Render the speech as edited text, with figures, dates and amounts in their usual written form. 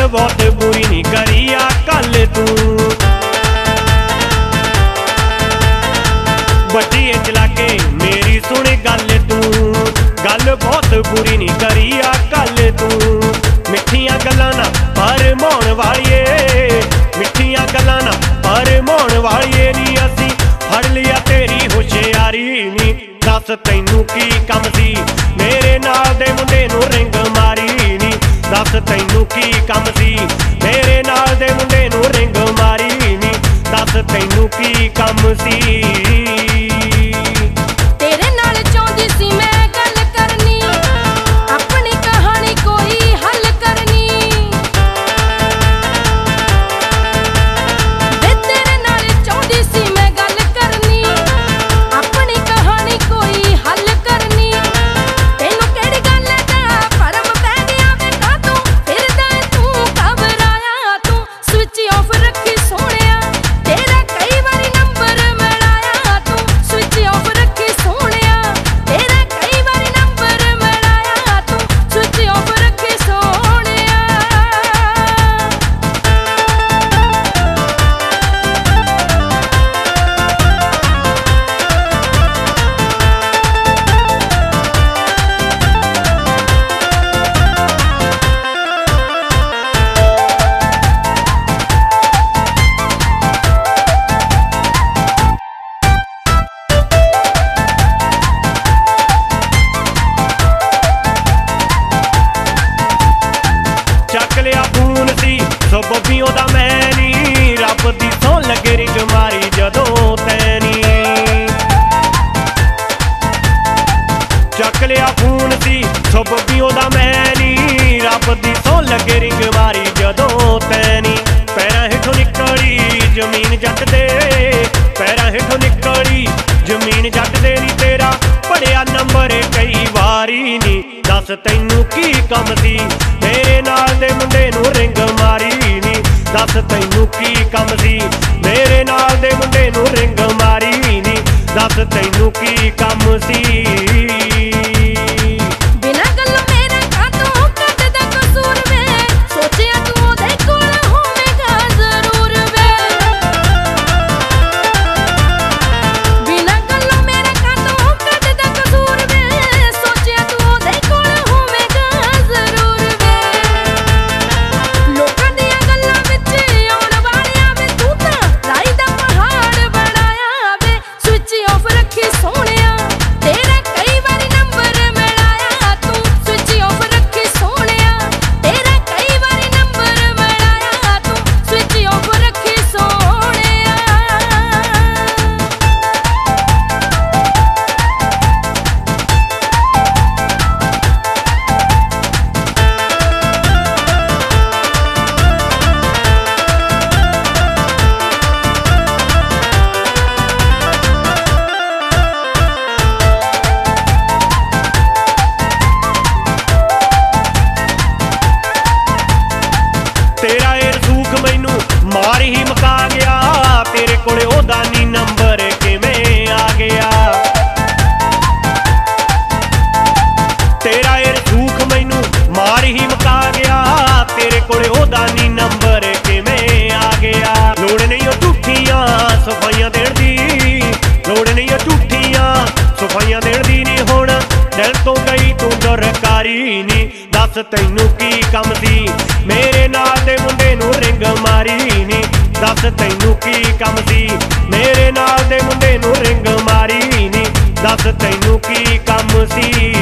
बहुत बुरी नहीं करी आ कल तू। बच्ची चला के मेरी सुन गल तू, गल बहुत बुरी नहीं करी आ कल तू। मिठियां गल्लां ना भरमाउण वालिए, मिठियां गल्लां ना भरमाउण वालिए नी असीं फड़ लिया तेरी होशियारी नी। दस तैनू की कम सी मेरे नाल दे मुंडे नूं रिंग मारी नी। दस तैनू की कम सी मेरे नाल दे मुंडे नूं रिंग मारी नी। दस तैनू की कम सी। तेरे नाल चाहुंदी सी मैं गल करनी, अपनी कहानी कोई हल करनी। वे तेरे नाल चाहुंदी सी मैं गल करनी, अपनी कहानी कोई हल करनी। तैनू केड़ी गल दा भरम पै गया वे कातों फिरदा तू घबराया तू। स्विच ऑफ रखी सोहणिया तेरा कई वारी नंबर मिलाया तू। स्विच ऑफ रखी सोहणिया तेरा कई वारी नंबर मिलाया तू। स्विच ऑफ रखी सोहणिया। ਚੱਕ ਲਿਆ ਫੋਨ ਸੀ ਸੋ ਬੱਬੀ ਉਹਦਾ ਮੈਂ ਨੀ, ਰੱਬ ਦੀ ਸੌਂ ਲੱਗੇ ਰਿੰਗ ਮਾਰੀ ਜਦੋਂ ਤੈਂ ਨੀ। ਚੱਕ ਲਿਆ ਫੋਨ ਸੀ ਸੋ ਬੱਬੀ ਉਹਦਾ ਮੈਂ ਨੀ, ਰੱਬ ਦੀ ਸੌਂ ਲੱਗੇ ਰਿੰਗ ਮਾਰੀ ਜਦੋਂ ਤੈਂ ਨੀ। ਪੈਰਾਂ ਹੇਠੋਂ ਨਿਕਲੀ ਜ਼ਮੀਨ ਜੱਟ ਦੇ, ਪੈਰਾਂ ਹੇਠੋਂ ਨਿਕਲੀ ਜ਼ਮੀਨ ਜੱਟ ਦੇ ਨੀ। ਤੇਰਾ ਪੜਿਆ ਨੰਬਰ ਕਈ ਵਾਰੀ ਨੀ। दस तैनू की कम सी मेरे नाल दे मुंडे नूं रिंग मारी नी। दस तैनू की कम सी मेरे नाल दे मुंडे नूं रिंग मारी नी। दस तैनू की कम सी। बिना गल्लों मेरे कातों कटदा कसूर वे, सोचिया तू ओदे कोल होवेगा जरूर वे। बिना गल्लों मेरे कातों कटदा कसूर वे, सोचिया तू ओदे कोल होवेगा जरूर वे। लोकां दियां गल्लां विच आउण वालिया वे तू तां राही दा पहाड़ बनाया वे। स्विच ऑफ रखी सोहणिया तेरा कई वारी नंबर मिलाया तू। स्विच ऑफ रखी सोहणिया तेरा कई वारी नंबर मिलाया तू। स्विच ऑफ रखी सोहणिया। तेरा ए रसूख मैनू मार ही मका गया, तेरे कोले ओदा नी नंबर किवें आ गया। तेरा ए रसूख मैनू मार ही मका गया, तेरे कोले ओदा नी नंबर किवें आ गया। लोड़ नहीं ओ झूठियां सफाइयां देण दी, लोड़ नहीं ओ झूठियां सफाइयां देण दी नी। हुण दिल तो गई तू दरकारी नी। दस तैनू की कम सी मेरे नाल दे मुंडे नूं रिंग मारी नी। दस तैनू की कम सी मेरे नाल दे मुंडे नूं रिंग मारी नी। दस तैनू की कम सी।